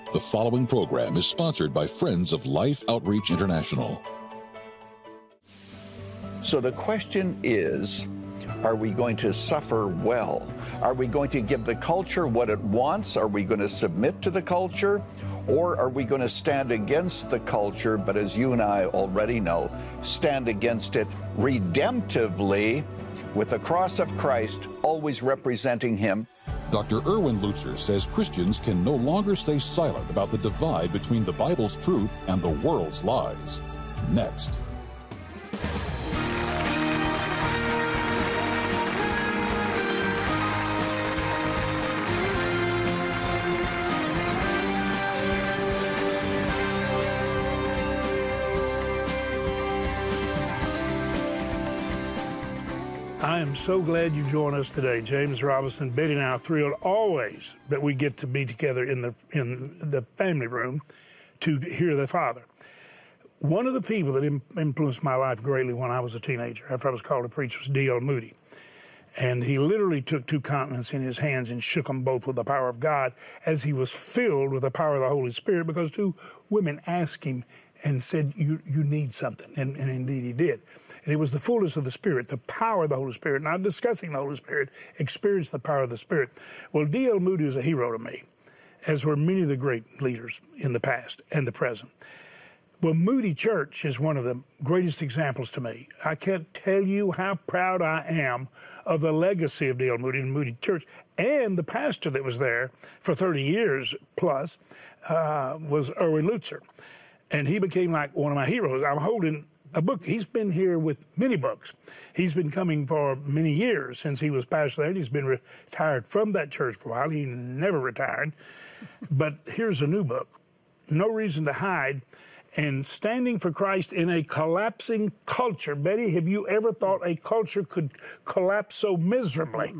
The following program is sponsored by Friends of Life Outreach International. So the question is, are we going to suffer well? Are we going to give the culture what it wants? Are we going to submit to the culture? Or are we going to stand against the culture, but as you and I already know, stand against it redemptively with the cross of Christ always representing him? Dr. Erwin Lutzer says Christians can no longer stay silent about the divide between the Bible's truth and the world's lies. Next. I am so glad you joined us today, James Robinson. Betty and I are thrilled always that we get to be together in the family room to hear the Father. One of the people that influenced my life greatly when I was a teenager, after I was called to preach, was D.L. Moody. And he literally took two continents in his hands and shook them both with the power of God as he was filled with the power of the Holy Spirit, because two women asked him and said, you need something. And indeed he did. And it was the fullness of the Spirit, the power of the Holy Spirit, not discussing the Holy Spirit, experience the power of the Spirit. Well, D.L. Moody is a hero to me, as were many of the great leaders in the past and the present. Well, Moody Church is one of the greatest examples to me. I can't tell you how proud I am of the legacy of D.L. Moody and Moody Church. And the pastor that was there for 30 years plus was Erwin Lutzer. And he became like one of my heroes. I'm holding a book. He's been here with many books. He's been coming for many years since he was pastor there. He's been retired from that church for a while. He never retired. But here's a new book, No Reason to Hide, and Standing for Christ in a Collapsing Culture. Betty, have you ever thought a culture could collapse so miserably?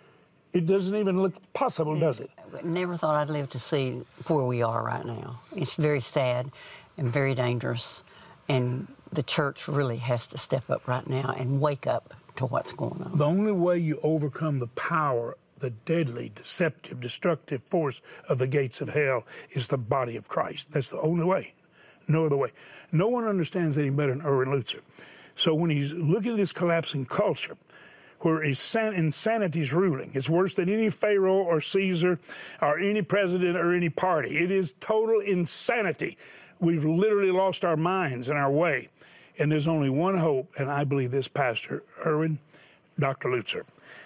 It doesn't even look possible, does it? Never thought I'd live to see where we are right now. It's very sad and very dangerous, and the church really has to step up right now and wake up to what's going on. The only way you overcome the power, the deadly, deceptive, destructive force of the gates of hell is the body of Christ. That's the only way. No other way. No one understands any better than Erwin Lutzer. So when he's looking at this collapsing culture, where insanity is ruling, it's worse than any Pharaoh or Caesar or any president or any party. It is total insanity. We've literally lost our minds and our way. And there's only one hope, and I believe this, Pastor Erwin, Dr. Lutzer.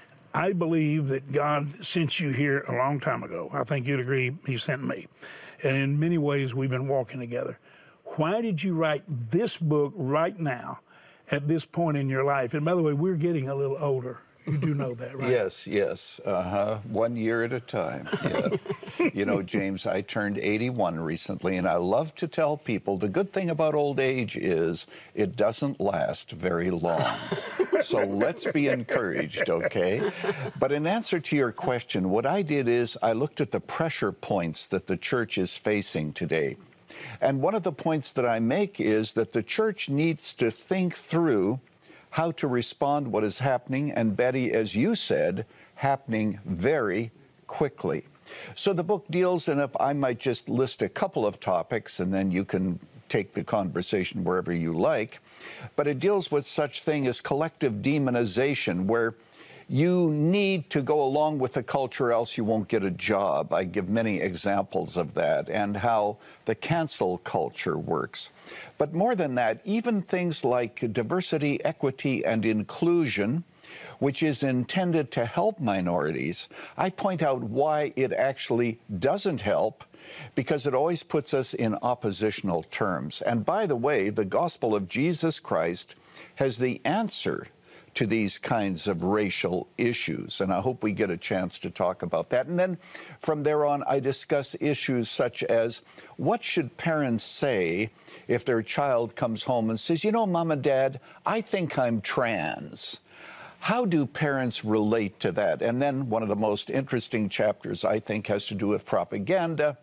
I believe that God sent you here a long time ago. I think you'd agree he sent me. And in many ways, we've been walking together. Why did you write this book right now at this point in your life? And by the way, we're getting a little older. You do know that, right? Yes. 1 year at a time. Yeah. You know, James, I turned 81 recently, and I love to tell people the good thing about old age is it doesn't last very long. So let's be encouraged, okay? But in answer to your question, what I did is I looked at the pressure points that the church is facing today. And one of the points that I make is that the church needs to think through how to respond what is happening, and Betty, as you said, happening very quickly. So the book deals, and if I might just list a couple of topics, and then you can take the conversation wherever you like, but it deals with such thing as collective demonization, where you need to go along with the culture, else you won't get a job. I give many examples of that, and how the cancel culture works. But more than that, even things like diversity, equity, and inclusion, which is intended to help minorities, I point out why it actually doesn't help, because it always puts us in oppositional terms. And by the way, the gospel of Jesus Christ has the answer to these kinds of racial issues, and I hope we get a chance to talk about that. And then from there on, I discuss issues such as, what should parents say if their child comes home and says, you know, Mom and Dad, I think I'm trans? How do parents relate to that? And then one of the most interesting chapters, I think, has to do with propaganda,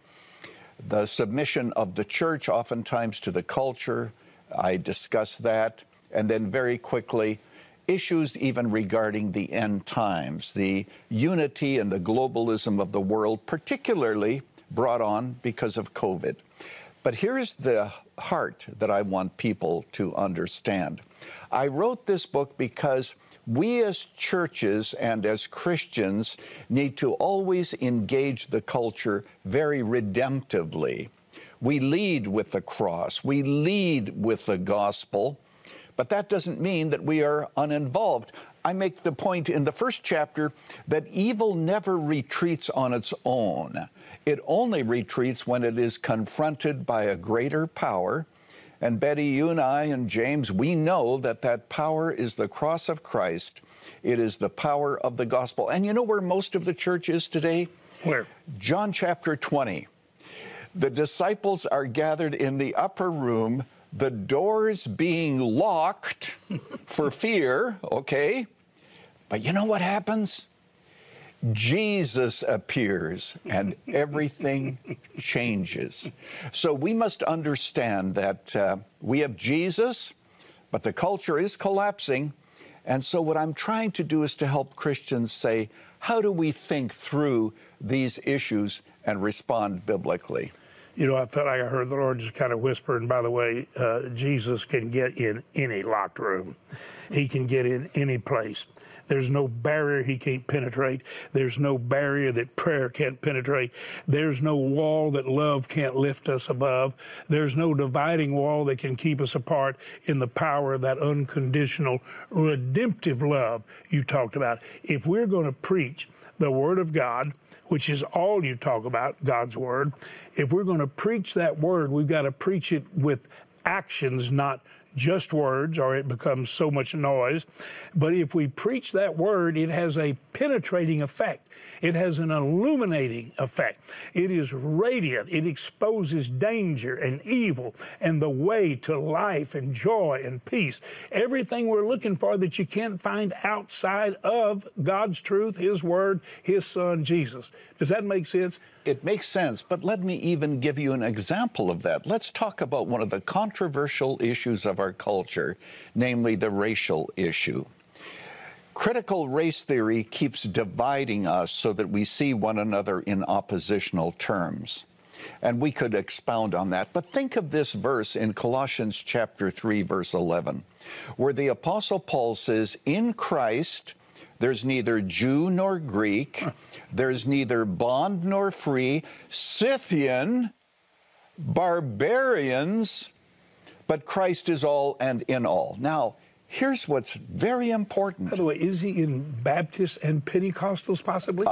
the submission of the church oftentimes to the culture. I discuss that. And then very quickly, issues even regarding the end times, the unity and the globalism of the world, particularly brought on because of COVID. But here's the heart that I want people to understand. I wrote this book because we as churches and as Christians need to always engage the culture very redemptively. We lead with the cross, we lead with the gospel, but that doesn't mean that we are uninvolved. I make the point in the first chapter that evil never retreats on its own. It only retreats when it is confronted by a greater power. And Betty, you and I and James, we know that that power is the cross of Christ. It is the power of the gospel. And you know where most of the church is today? Where? John chapter 20. The disciples are gathered in the upper room, the doors being locked for fear, okay? But you know what happens? Jesus appears and everything changes. So we must understand that we have Jesus, but the culture is collapsing. And so what I'm trying to do is to help Christians say, how do we think through these issues and respond biblically? You know, I felt like I heard the Lord just kind of whisper, and by the way, Jesus can get in any locked room. He can get in any place. There's no barrier he can't penetrate. There's no barrier that prayer can't penetrate. There's no wall that love can't lift us above. There's no dividing wall that can keep us apart in the power of that unconditional, redemptive love you talked about. If we're going to preach the Word of God, which is all you talk about, God's Word, if we're going to preach that Word, we've got to preach it with actions, not just words, or it becomes so much noise. But if we preach that Word, it has a penetrating effect. It has an illuminating effect. It is radiant. It exposes danger and evil and the way to life and joy and peace. Everything we're looking for that you can't find outside of God's truth, His Word, His Son, Jesus. Does that make sense? It makes sense, but let me even give you an example of that. Let's talk about one of the controversial issues of our culture, namely the racial issue. Critical race theory keeps dividing us so that we see one another in oppositional terms. And we could expound on that. But think of this verse in Colossians chapter 3, verse 11, where the Apostle Paul says, in Christ, there's neither Jew nor Greek, there's neither bond nor free, Scythian, barbarians, but Christ is all and in all. Now, here's what's very important. By the way, is he in Baptists and Pentecostals possibly?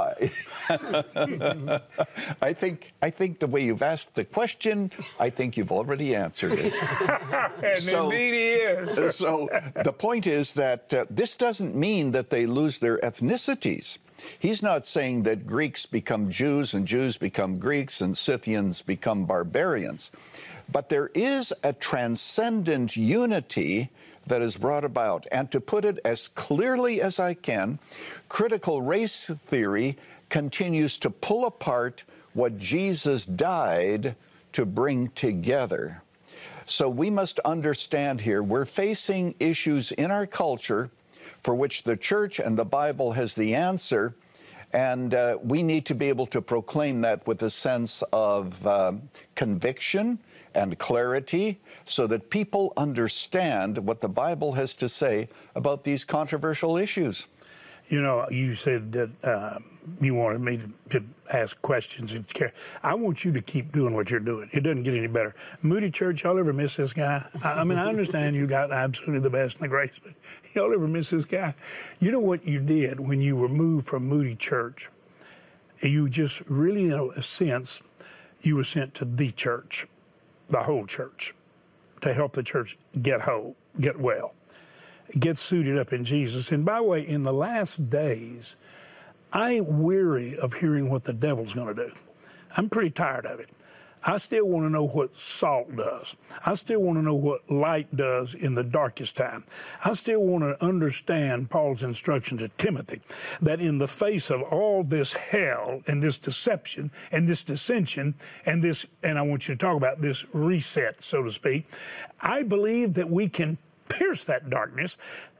I think the way you've asked the question, I think you've already answered it. And indeed he is. So the point is that this doesn't mean that they lose their ethnicities. He's not saying that Greeks become Jews and Jews become Greeks and Scythians become barbarians. But there is a transcendent unity that is brought about. And to put it as clearly as I can, critical race theory continues to pull apart what Jesus died to bring together. So we must understand here, we're facing issues in our culture for which the church and the Bible has the answer, and we need to be able to proclaim that with a sense of conviction and clarity so that people understand what the Bible has to say about these controversial issues. You know, you said that you wanted me to ask questions and care. I want you to keep doing what you're doing. It doesn't get any better. Moody Church, y'all ever miss this guy? I mean, I understand you got absolutely the best and the greatest, but y'all ever miss this guy? You know what you did when you were moved from Moody Church? You just really, in a sense, you were sent to the church, the whole church, to help the church get whole, get well, get suited up in Jesus. And by the way, in the last days, I'm weary of hearing what the devil's going to do. I'm pretty tired of it. I still want to know what salt does. I still want to know what light does in the darkest time. I still want to understand Paul's instruction to Timothy, that in the face of all this hell and this deception and this dissension and this, and I want you to talk about this reset, so to speak, I believe that we can pierce that darkness.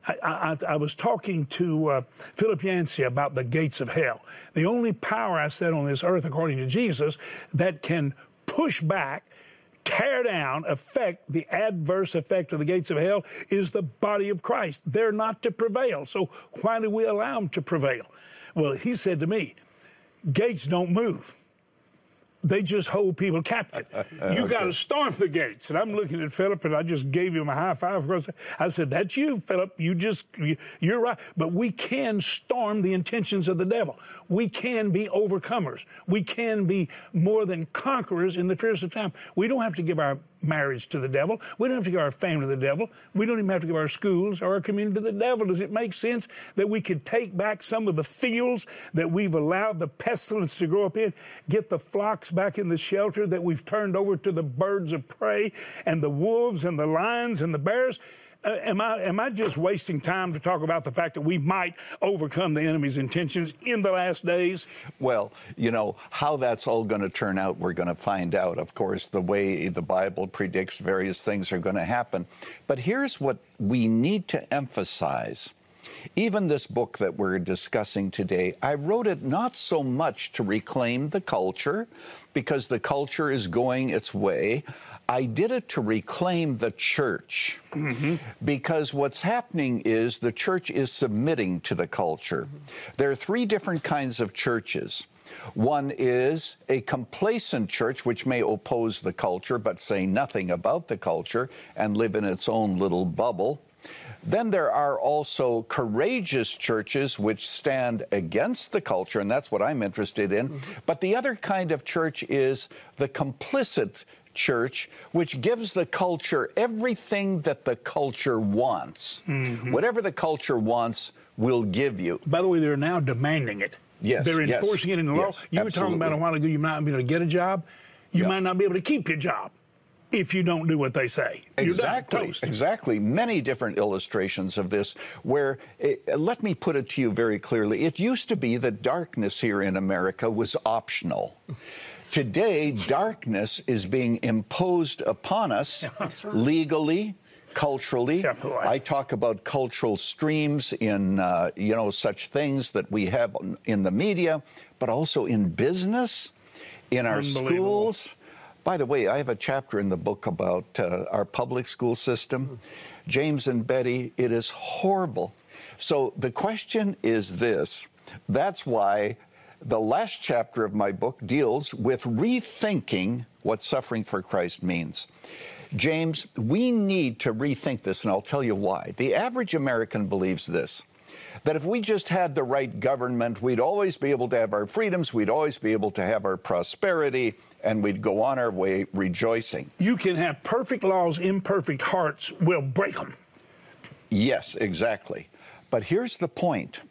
I was talking to Philip Yancey about the gates of hell. The only power, I said, on this earth, according to Jesus, that can push back, tear down, affect the adverse effect of the gates of hell is the body of Christ. They're not to prevail. So why do we allow them to prevail? Well, he said to me, gates don't move. They just hold people captive. You got to storm the gates. And I'm looking at Philip, and I just gave him a high five. I said, that's you, Philip. You're right. But we can storm the intentions of the devil. We can be overcomers. We can be more than conquerors in the fierce of time. We don't have to give our marriage to the devil. We don't have to give our family to the devil. We don't even have to give our schools or our community to the devil. Does it make sense that we could take back some of the fields that we've allowed the pestilence to grow up in, get the flocks back in the shelter that we've turned over to the birds of prey and the wolves and the lions and the bears? Am I just wasting time to talk about the fact that we might overcome the enemy's intentions in the last days? Well, you know, how that's all going to turn out, we're going to find out. Of course, the way the Bible predicts various things are going to happen. But here's what we need to emphasize. Even this book that we're discussing today, I wrote it not so much to reclaim the culture, because the culture is going its way. I did it to reclaim the church, because what's happening is the church is submitting to the culture. There are three different kinds of churches. One is a complacent church, which may oppose the culture but say nothing about the culture and live in its own little bubble. Then there are also courageous churches which stand against the culture, and that's what I'm interested in. But the other kind of church is the complicit church, which gives the culture everything that the culture wants. Whatever the culture wants, we'll give you. By the way, they're now demanding it. Yes, they're enforcing it in the law. You were talking about a while ago, you might not be able to get a job. You might not be able to keep your job if you don't do what they say. Exactly, exactly. Many different illustrations of this where, let me put it to you very clearly, it used to be that darkness here in America was optional. Today, darkness is being imposed upon us legally, culturally. I talk about cultural streams in, such things that we have in the media, but also in business, in our schools. By the way, I have a chapter in the book about our public school system. James and Betty, it is horrible. So the question is this. That's why the last chapter of my book deals with rethinking what suffering for Christ means. James, we need to rethink this, and I'll tell you why. The average American believes this, that if we just had the right government, we'd always be able to have our freedoms, we'd always be able to have our prosperity, and we'd go on our way rejoicing. You can have perfect laws, imperfect hearts will break them. Yes, exactly. But here's the point.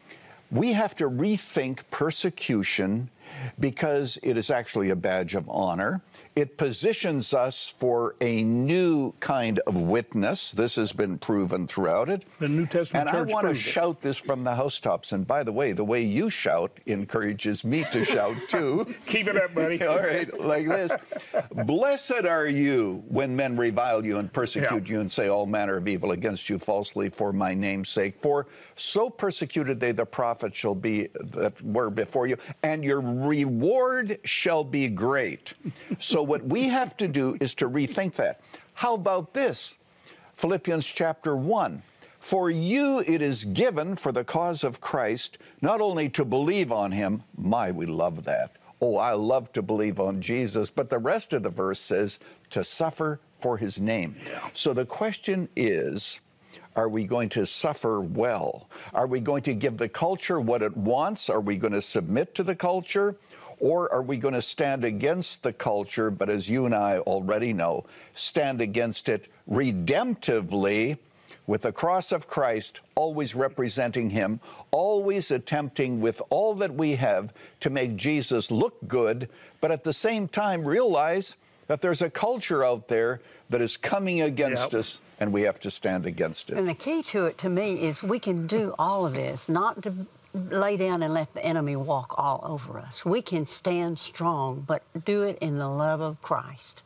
We have to rethink persecution because it is actually a badge of honor. It positions us for a new kind of witness. This has been proven throughout it. The New Testament church. And I want to shout shout this from the housetops. And by the way you shout encourages me to shout too. Keep it up, buddy. All right, like this. Blessed are you when men revile you and persecute you and say all manner of evil against you falsely for my name's sake. For so persecuted they the prophets shall be that were before you, and your reward shall be great. So what we have to do is to rethink that. How about this? Philippians chapter 1. For you it is given for the cause of Christ, not only to believe on him, we love that. Oh, I love to believe on Jesus. But the rest of the verse says to suffer for his name. So the question is, are we going to suffer well? Are we going to give the culture what it wants? Are we going to submit to the culture? Or are we going to stand against the culture, but as you and I already know, stand against it redemptively with the cross of Christ, always representing him, always attempting with all that we have to make Jesus look good, but at the same time realize that there's a culture out there that is coming against us, and we have to stand against it. And the key to it, to me, is we can do all of this, not to lay down and let the enemy walk all over us. We can stand strong, but do it in the love of Christ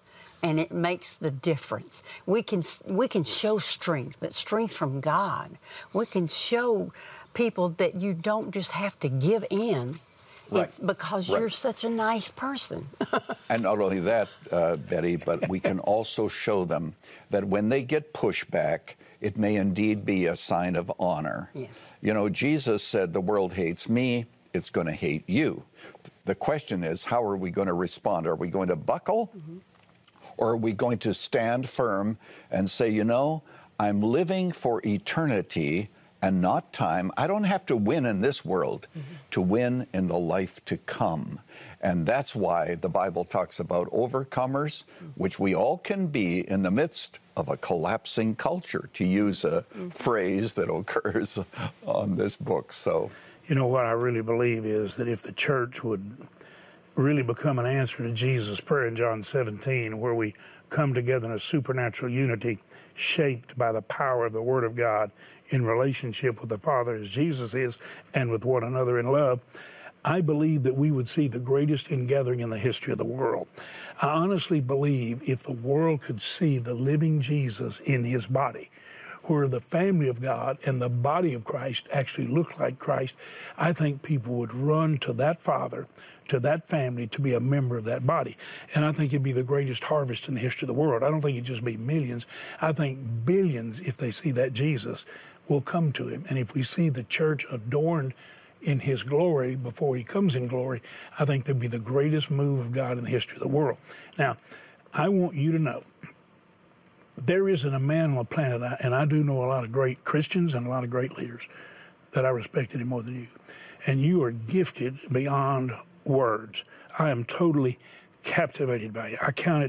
and it makes the difference. We can show strength, but strength from God. We can show people that you don't just have to give in. Right. It's because you're such a nice person. And not only that, Betty, but we can also show them that when they get pushback, it may indeed be a sign of honor. Yes. You know, Jesus said, the world hates me, it's going to hate you. The question is, how are we going to respond? Are we going to buckle? Mm-hmm. Or are we going to stand firm and say, you know, I'm living for eternity and not time. I don't have to win in this world to win in the life to come. And that's why the Bible talks about overcomers, which we all can be in the midst of a collapsing culture, to use a phrase that occurs on this book. So, you know, what I really believe is that if the church would really become an answer to Jesus' prayer in John 17, where we come together in a supernatural unity shaped by the power of the Word of God in relationship with the Father as Jesus is and with one another in love, I believe that we would see the greatest ingathering in the history of the world. I honestly believe if the world could see the living Jesus in his body, where the family of God and the body of Christ actually look like Christ, I think people would run to that Father, to that family, to be a member of that body. And I think it'd be the greatest harvest in the history of the world. I don't think it'd just be millions. I think billions, if they see that Jesus, will come to him. And if we see the church adorned in his glory before he comes in glory, I think there'd be the greatest move of God in the history of the world. Now, I want you to know, there isn't a man on the planet, and I do know a lot of great Christians and a lot of great leaders that I respect any more than you. And you are gifted beyond words. I am totally captivated by you. I count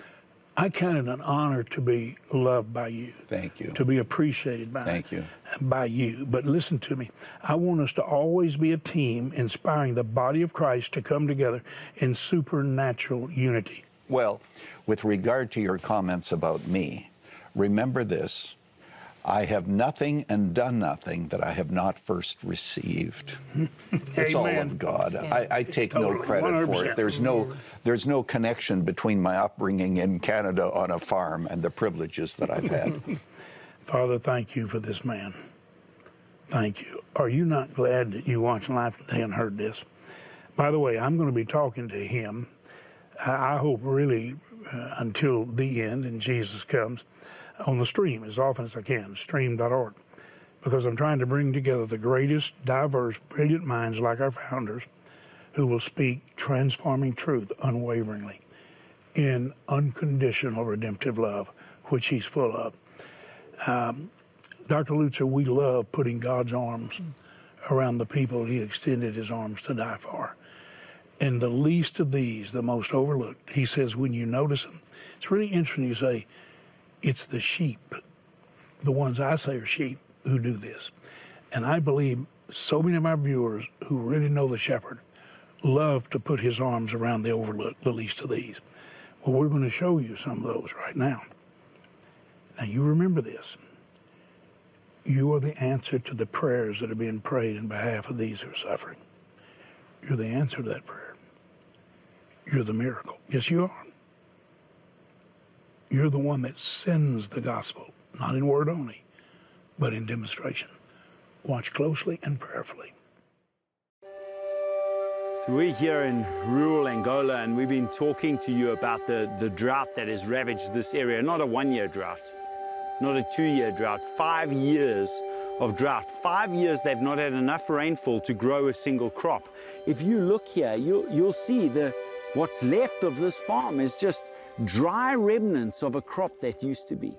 it an honor to be loved by you. Thank you. To be appreciated by you. But listen to me. I want us to always be a team inspiring the body of Christ to come together in supernatural unity. Well, with regard to your comments about me, remember this. I have nothing and done nothing that I have not first received. It's all of God. I take no credit 100%. For it. There's no connection between my upbringing in Canada on a farm and the privileges that I've had. Father, thank you for this man. Thank you. Are you not glad that you watched Life Today and heard this? By the way, I'm going to be talking to him, I hope really until the end and Jesus comes, on the stream as often as I can, stream.org, because I'm trying to bring together the greatest, diverse, brilliant minds like our founders who will speak transforming truth unwaveringly in unconditional redemptive love, which he's full of. Dr. Lutzer, we love putting God's arms around the people he extended his arms to die for. And the least of these, the most overlooked, he says, when you notice them, it's really interesting you say, it's the sheep, the ones I say are sheep, who do this. And I believe so many of our viewers who really know the shepherd love to put his arms around the overlooked, the least of these. Well, we're going to show you some of those right now. Now, you remember this. You are the answer to the prayers that are being prayed in behalf of these who are suffering. You're the answer to that prayer. You're the miracle. Yes, you are. You're the one that sends the gospel, not in word only, but in demonstration. Watch closely and prayerfully. So we're here in rural Angola, and we've been talking to you about the drought that has ravaged this area. Not a one-year drought, not a two-year drought, 5 years of drought. 5 years they've not had enough rainfall to grow a single crop. If you look here, you'll see what's left of this farm is just dry remnants of a crop that used to be.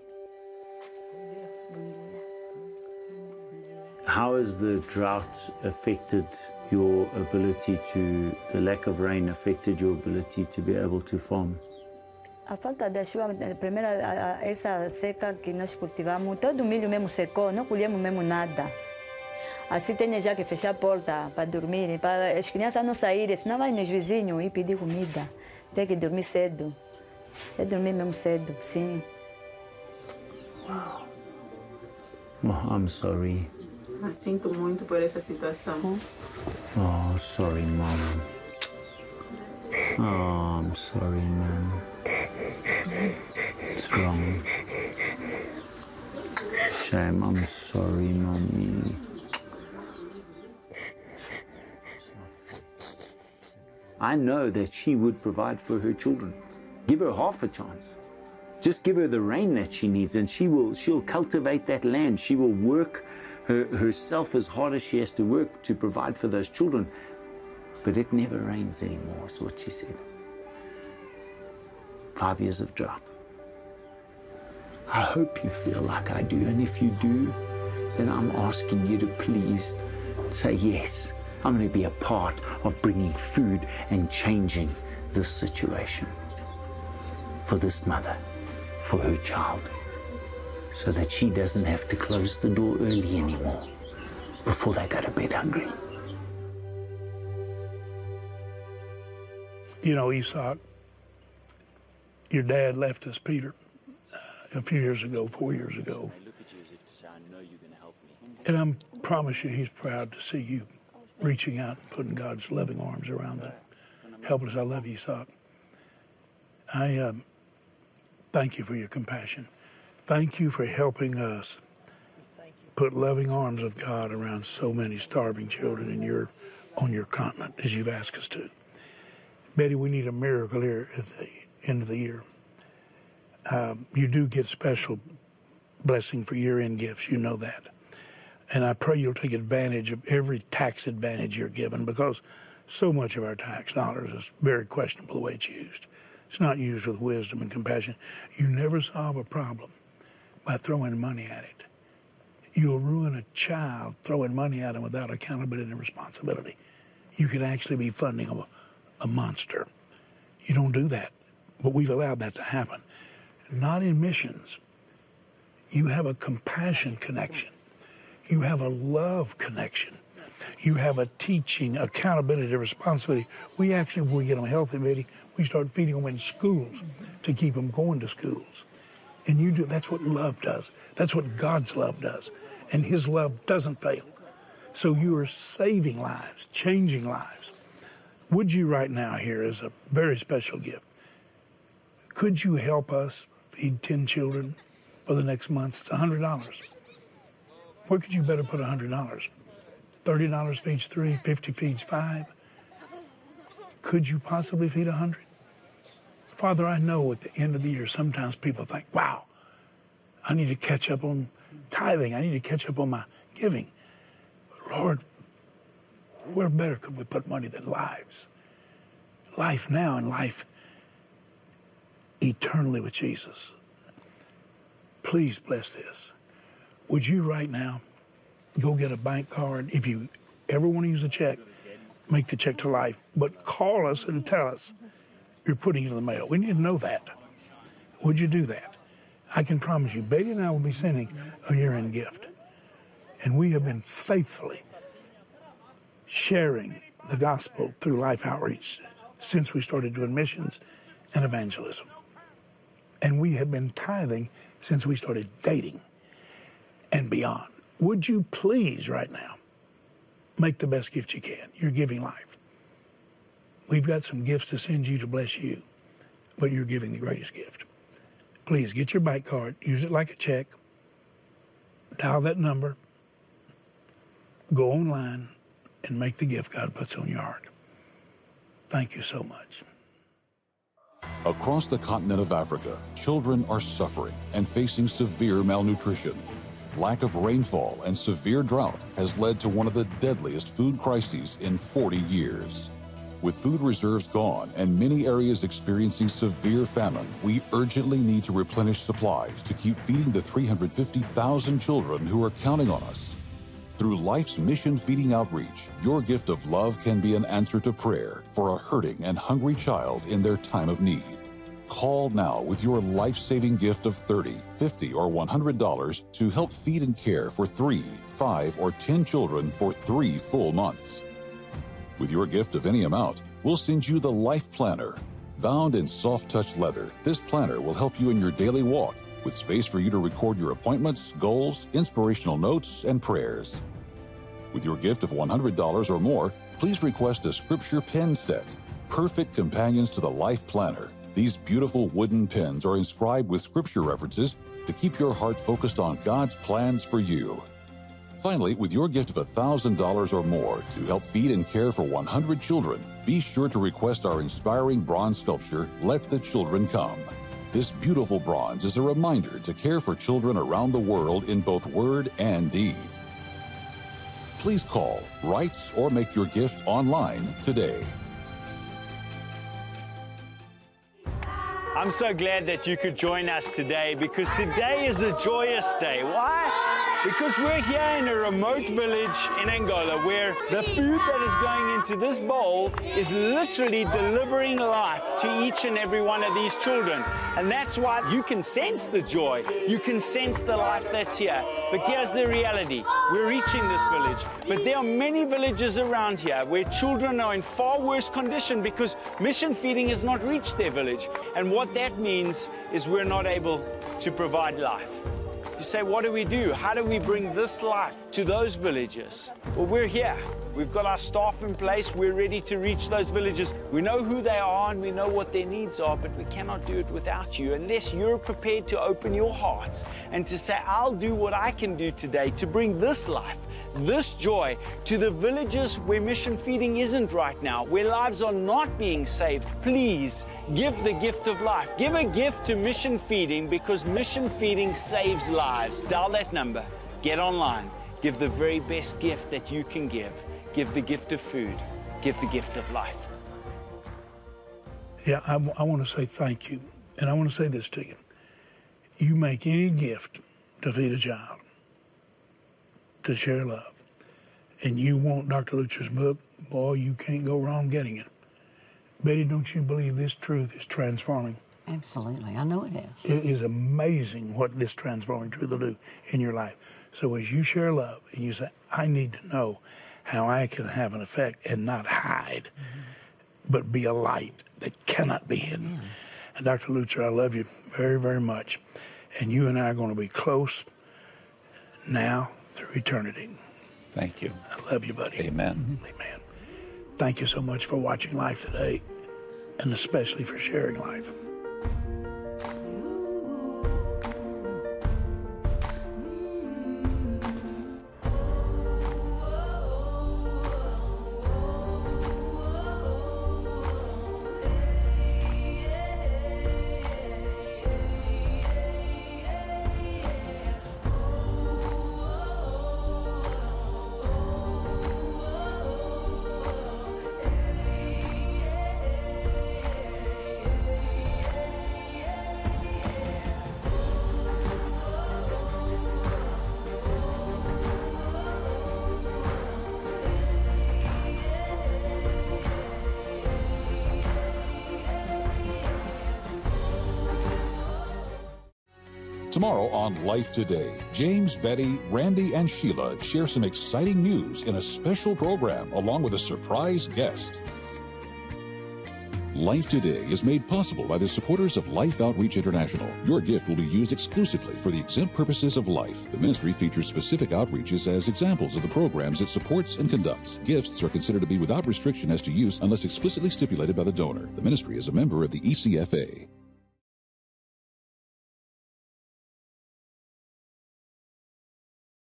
How has the drought affected your ability the lack of rain affected your ability to be able to farm? A falta de chuva, primeiro essa seca que nós cultivamos, todo o milho mesmo secou, não colhemos mesmo nada. Assim tem já que fechar a porta para dormir, para as crianças não saírem, senão vai nos vizinhos e pedir comida. Tem que dormir cedo. É dormir mesmo cedo, sim. Wow. Oh, I'm sorry. Eu sinto muito por essa situação. Oh, sorry, Mom. Oh, I'm sorry, Mom. strong. Shame, I'm sorry, Mommy. I know that she would provide for her children. Give her half a chance. Just give her the rain that she needs, and she'll cultivate that land. She will work herself as hard as she has to work to provide for those children. But it never rains anymore, is what she said. 5 years of drought. I hope you feel like I do, and if you do, then I'm asking you to please say yes. I'm going to be a part of bringing food and changing this situation for this mother, for her child, so that she doesn't have to close the door early anymore before they go to bed hungry. You know, Isak, your dad left us, Peter, a few years ago, 4 years ago. And I promise you, he's proud to see you reaching out and putting God's loving arms around the helpless. I love you, Isak. I thank you for your compassion. Thank you for helping us put loving arms of God around so many starving children on your continent, as you've asked us to. Betty, we need a miracle here at the end of the year. You do get special blessing for year-end gifts. You know that. And I pray you'll take advantage of every tax advantage you're given, because so much of our tax dollars is very questionable the way it's used. It's not used with wisdom and compassion. You never solve a problem by throwing money at it. You'll ruin a child throwing money at them without accountability and responsibility. You could actually be funding a monster. You don't do that, but we've allowed that to happen. Not in missions. You have a compassion connection. You have a love connection. You have a teaching, accountability, responsibility. We actually, when we get them healthy, Betty, we start feeding them in schools to keep them going to schools. And you do, that's what love does. That's what God's love does. And his love doesn't fail. So you are saving lives, changing lives. Would you right now here as a very special gift, could you help us feed 10 children for the next month? It's $100. Where could you better put $100? $30 feeds 3, 50 feeds 5. Could you possibly feed 100? Father, I know at the end of the year, sometimes people think, wow, I need to catch up on tithing. I need to catch up on my giving. But Lord, where better could we put money than lives? Life now and life eternally with Jesus. Please bless this. Would you right now go get a bank card? If you ever want to use a check, make the check to life. But call us and tell us you're putting it in the mail. We need to know that. Would you do that? I can promise you, Betty and I will be sending a year-end gift. And we have been faithfully sharing the gospel through Life Outreach since we started doing missions and evangelism. And we have been tithing since we started dating and beyond. Would you please right now make the best gift you can? You're giving life. We've got some gifts to send you to bless you, but you're giving the greatest gift. Please get your bank card, use it like a check, dial that number, go online, and make the gift God puts on your heart. Thank you so much. Across the continent of Africa, children are suffering and facing severe malnutrition. Lack of rainfall and severe drought has led to one of the deadliest food crises in 40 years. With food reserves gone and many areas experiencing severe famine, we urgently need to replenish supplies to keep feeding the 350,000 children who are counting on us. Through Life's Mission Feeding Outreach, your gift of love can be an answer to prayer for a hurting and hungry child in their time of need. Call now with your life-saving gift of $30, $50, or $100 to help feed and care for 3, 5, or 10 children for 3 full months. With your gift of any amount, we'll send you the Life Planner. Bound in soft-touch leather, this planner will help you in your daily walk, with space for you to record your appointments, goals, inspirational notes, and prayers. With your gift of $100 or more, please request a scripture pen set, perfect companions to the Life Planner. These beautiful wooden pens are inscribed with scripture references to keep your heart focused on God's plans for you. Finally, with your gift of $1,000 or more to help feed and care for 100 children, be sure to request our inspiring bronze sculpture, Let the Children Come. This beautiful bronze is a reminder to care for children around the world in both word and deed. Please call, write, or make your gift online today. I'm so glad that you could join us today, because today is a joyous day. Why? Because we're here in a remote village in Angola where the food that is going into this bowl is literally delivering life to each and every one of these children. And that's why you can sense the joy, you can sense the life that's here. But here's the reality. We're reaching this village, but there are many villages around here where children are in far worse condition because mission feeding has not reached their village. And what that means is we're not able to provide life. You say, what do we do? How do we bring this life to those villages? Well, we're here. We've got our staff in place. We're ready to reach those villages. We know who they are and we know what their needs are, but we cannot do it without you unless you're prepared to open your hearts and to say, I'll do what I can do today to bring this life, this joy to the villages where mission feeding isn't right now, where lives are not being saved. Please give the gift of life. Give a gift to mission feeding, because mission feeding saves lives. Dial that number. Get online. Give the very best gift that you can give. Give the gift of food. Give the gift of life. Yeah, I want to say thank you. And I want to say this to you. You make any gift to feed a child, to share love, and you want Dr. Lutzer's book, boy, you can't go wrong getting it. Betty, don't you believe this truth is transforming? Absolutely. I know it is. It is amazing what this transforming truth will do in your life. So as you share love and you say, I need to know how I can have an effect and not hide, but be a light that cannot be hidden. Yeah. And Dr. Lutzer, I love you very, very much. And you and I are going to be close now through eternity. Thank you. I love you, buddy. Amen. Amen. Thank you so much for watching Life Today, and especially for sharing life. Tomorrow on Life Today, James, Betty, Randy, and Sheila share some exciting news in a special program along with a surprise guest. Life Today is made possible by the supporters of Life Outreach International. Your gift will be used exclusively for the exempt purposes of life. The ministry features specific outreaches as examples of the programs it supports and conducts. Gifts are considered to be without restriction as to use unless explicitly stipulated by the donor. The ministry is a member of the ECFA.